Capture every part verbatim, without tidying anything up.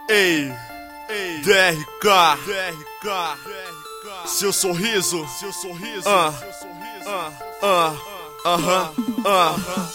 Ei, ei, D R K, D R K, seu sorriso, seu sorriso, ah, ah, ah, aham, ah.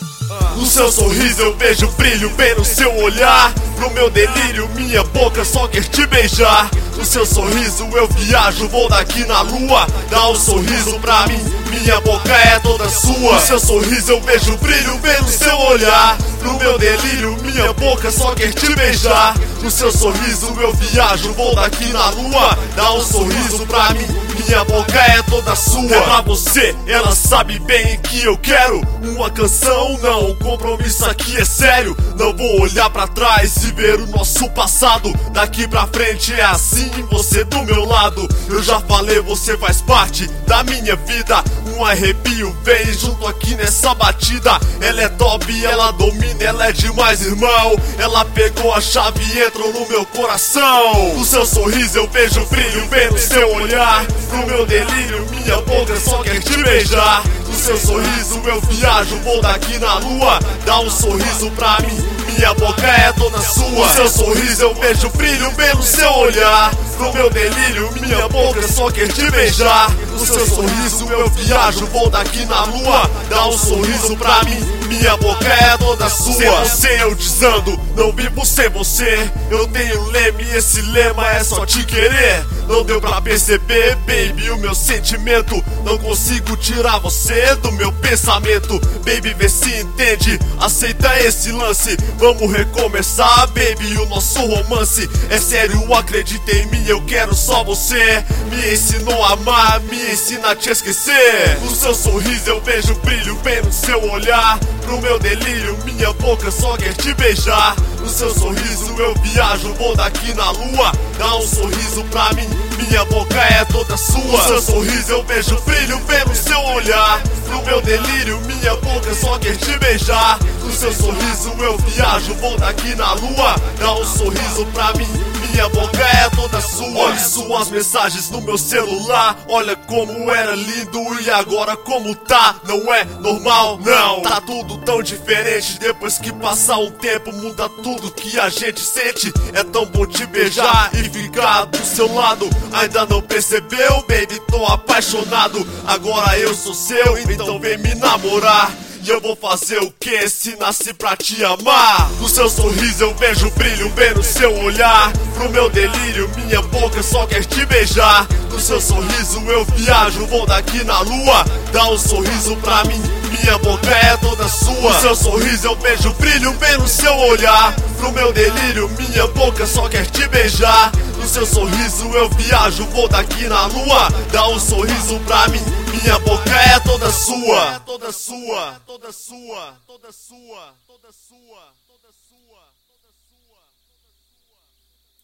No seu sorriso eu vejo brilho bem no seu olhar. No meu delírio minha boca só quer te beijar. No seu sorriso eu viajo, vou daqui na lua. Dá um sorriso pra mim, minha boca é toda sua. No seu sorriso eu vejo brilho bem no seu olhar. No meu delírio minha boca só quer te beijar. No seu sorriso eu viajo, vou daqui na lua. Dá um sorriso pra mim, minha boca é toda sua. É pra você, ela sabe bem que eu quero uma canção, não, o compromisso aqui é sério. Não vou olhar pra trás e ver o nosso passado. Daqui pra frente é assim, você do meu lado. Eu já falei, você faz parte da minha vida. Um arrepio vem junto aqui nessa batida. Ela é top, ela domina, ela é demais, irmão. Ela pegou a chave e entrou no meu coração. No seu sorriso eu vejo brilho bem no seu olhar. No meu delírio minha boca só quer te beijar. No seu sorriso eu viajo, vou daqui na lua. Dá um sorriso pra mim, minha boca é toda sua. No seu sorriso eu vejo brilho bem no seu olhar. No meu delírio minha boca só quer te beijar. No seu sorriso eu viajo, vou daqui na lua. Dá um sorriso pra mim, minha boca é toda sua. Sem você eu desando, não vivo sem você. Eu tenho um leme, esse lema é só te querer. Não deu pra perceber, baby, o meu sentimento. Não consigo tirar você do meu pensamento. Baby, vê se entende, aceita esse lance. Vamos recomeçar, baby, o nosso romance. É sério, acredita em mim, eu quero só você. Me ensinou a amar, me ensina a te esquecer. No seu sorriso eu vejo brilho bem no seu olhar. No meu delírio minha boca só quer te beijar. No seu sorriso eu viajo, vou daqui na lua. Dá um sorriso pra mim, minha boca é toda sua. No seu sorriso eu vejo brilho bem no seu olhar. No meu delírio minha boca só quer te beijar. No seu sorriso eu viajo, vou daqui na lua. Dá um sorriso pra mim, minha boca é toda sua. Olhe suas mensagens no meu celular. Olha como era lindo e agora como tá. Não é normal, não. Tá tudo tão diferente. Depois que passar um tempo muda tudo que a gente sente. É tão bom te beijar e ficar do seu lado. Ainda não percebeu, baby, tô apaixonado. Agora eu sou seu, então vem me namorar. E eu vou fazer o que se nasci pra te amar. No seu sorriso eu vejo brilho bem no seu olhar. No meu delírio minha boca só quer te beijar. No seu sorriso eu viajo, vou daqui na lua. Dá um sorriso pra mim, minha boca é toda sua. No seu sorriso eu vejo brilho bem no seu olhar. No meu delírio minha boca só quer te beijar. No seu sorriso eu viajo, vou daqui na lua. Dá um sorriso pra mim, minha boca é toda sua. Toda sua, toda sua, toda sua, toda sua, toda sua.